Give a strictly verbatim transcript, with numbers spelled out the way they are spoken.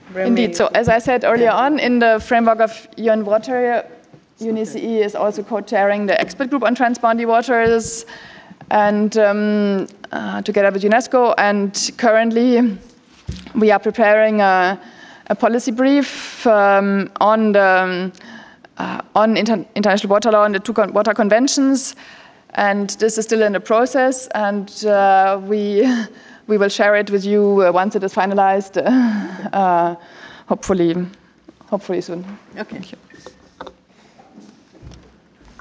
Indeed. So as I said earlier on, in the framework of U N Water, UNECE is also co-chairing the expert group on transboundary waters, and um, uh, together with UNESCO. And currently, we are preparing a, a policy brief um, on the uh, on inter international water law and the two con water conventions. And this is still in the process, and uh, we we will share it with you uh, once it is finalized. Uh, hopefully, hopefully soon. Okay. Thank you.